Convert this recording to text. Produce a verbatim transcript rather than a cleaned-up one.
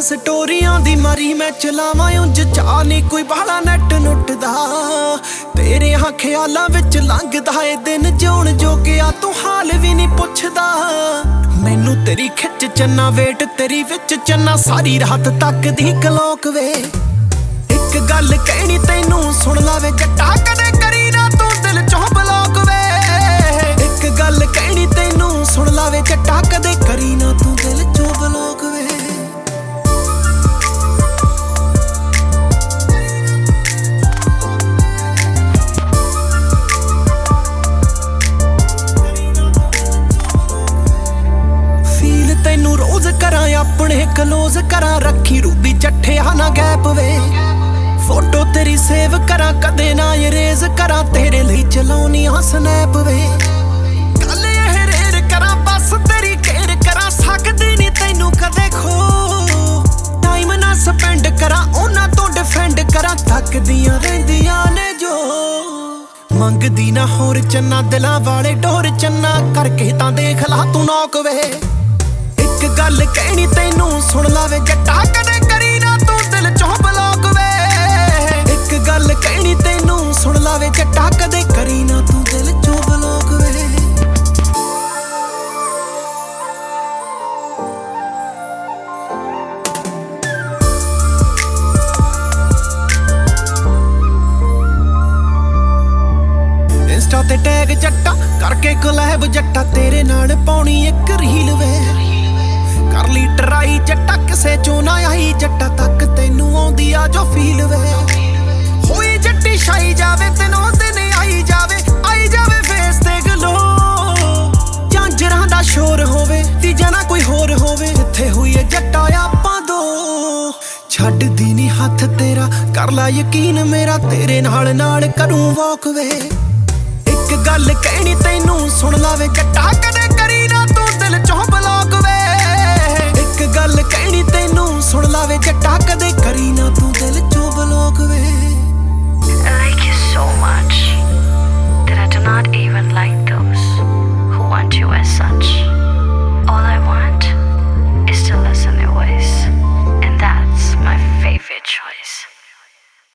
ਸਟੋਰੀਆਂ ਦੀ ਮਾਰੀ ਮੈਂ ਚਲਾਵਾਂ ਉਂਝ ਚਾਹ ਨਹੀਂ ਕੋਈ ਬਾਲਾ ਨੈਟ ਨੁੱਟਦਾ। ਤੇਰੇ ਹਾਂ ਖਿਆਲਾਂ ਵਿੱਚ ਲੰਘਦਾ ਏ ਦਿਨ ਜਿਉਣ ਜੋਗਿਆ ਤੂੰ ਹਾਲ ਵੀ ਨਹੀਂ ਪੁੱਛਦਾ। ਮੈਨੂੰ ਤੇਰੀ ਖਿੱਚ ਚੰਨਾ ਵੇਟ ਤੇਰੀ ਵਿੱਚ ਚੰਨਾ ਸਾਰੀ ਰਾਤ ਤੱਕ ਦੀ ਕਲੋਕ ਵੇ। ਇੱਕ ਗੱਲ ਕਹਿਣੀ ਤੈਨੂੰ ਸੁਣ ਲਾਵੇ ਜੱਟਾ ਕਦੇ ਕਰੀ ਨਾ ਤੂੰ ਦਿਲ ਚੋਂ ਬਲੋਕ ਵੇ। ਇੱਕ ਗੱਲ ਕਹਿਣੀ ਤੈਨੂੰ ਸੁਣ ਲਾਵੇ ਜੱਟਾ ਕਦੇ ਕਰੀ ਨਾ ਤੂੰ ਦਿਲ ਚੋਂ ਬਲੋਕ ਵੇ। ਤੈਨੂੰ ਰੋਜ਼ ਕਰਾਂ ਆਪਣੇ ਕਲੋਜ਼ ਕਰਾਂ ਰੱਖੀ ਰੂਬੀ ਚੱਠਿਆ ਨਾ ਗੈਪ ਵੇ। ਫੋਟੋ ਤੇਰੀ ਸੇਵ ਕਰਾਂ ਕਦੇ ਨਾ ਇਰੇਜ਼ ਕਰਾਂ ਤੇਰੇ ਲਈ ਚਲਾਉਣੀਆਂ ਸਨੈਪ ਵੇ। ਕੱਲ ਇਹ ਰੇਰ ਕਰਾਂ ਬਸ ਤੇਰੀ ਕੇਅਰ ਕਰਾਂ ਸਕਦੀ ਨਹੀਂ ਤੈਨੂੰ ਕਦੇ ਖੋ। ਟਾਈਮ ਨਾ ਸਪੈਂਡ ਕਰਾਂ ਉਹਨਾਂ ਤੋਂ ਡਿਫੈਂਡ ਕਰਾਂ ਥੱਕਦੀਆਂ ਰਹਿੰਦੀਆਂ ਨੇ ਜੋ। ਮੰਗਦੀ ਨਾ ਹੋਰ ਚੰਨਾ ਦਿਲਾਂ ਵਾਲੇ ਡੋਰ ਚੰਨਾ ਕਰਕੇ ਤਾਂ ਦੇਖ ਲਾ ਤੂੰ ਨੌਕ ਵੇ। ਇੱਕ ਗੱਲ ਕਹਿਣੀ ਤੈਨੂੰ ਸੁਣ ਲਾਵੇ ਜੱਟਾ ਕਦੇ ਕਰੀ ਨਾ ਤੂੰ ਦਿਲ ਚੋਂ ਬਲੋਕ ਵੇ। ਇੱਕ ਗੱਲ ਕਹਿਣੀ ਤੈਨੂੰ ਸੁਣ ਲਾਵੇ ਜੱਟਾ ਕਦੇ ਕਰੀ ਨਾ ਤੂੰ ਦਿਲ ਚੋਂ ਬਲੋਕ ਵੇ। ਇੰਸਟਾ ਤੇ ਟੈਗ ਜੱਟਾ ਕਰਕੇ ਕੋਲੈਬ ਜੱਟਾ ਤੇਰੇ ਨਾਲ ਪਾਉਣੀ ਇੱਕ ਰੀਲ ਵੇ। ਕਰ ਲਈ ਟਰਾਈ ਜੱਟਾ ਕਿਸੇ ਚੋਂ ਨਾ ਆਈ ਜੱਟਾ ਤੱਕ ਤੈਨੂੰ ਆਉਂਦੀ ਆ ਜੋ ਫੀਲ ਵੇ। ਹੋਈ ਜੱਟੀ ਛਾਈ ਜਾਵੇ ਤੈਨੂੰ ਦਿਨ ਆਈ ਜਾਵੇ ਆਈ ਜਾਵੇ ਫੇਸ ਤੇ ਗਲੋ। ਝਾਂਜਰਾਂ ਦਾ ਸ਼ੋਰ ਹੋਵੇ ਤੀਜਾ ਨਾ ਕੋਈ ਹੋਰ ਹੋਵੇ ਜਿੱਥੇ ਹੋਈ ਏ ਜੱਟਾ ਆਪਾਂ ਦੋ। ਛੱਡਦੀ ਨੀ ਹੱਥ ਤੇਰਾ ਕਰ ਲਾ ਯਕੀਨ ਮੇਰਾ ਤੇਰੇ ਨਾਲ ਨਾਲ ਕਰੂੰ ਵਾਕ ਵੇ। ਇੱਕ ਗੱਲ ਕਹਿਣੀ ਤੈਨੂੰ ਸੁਣ ਲਾਵੇ ਜੱਟਾ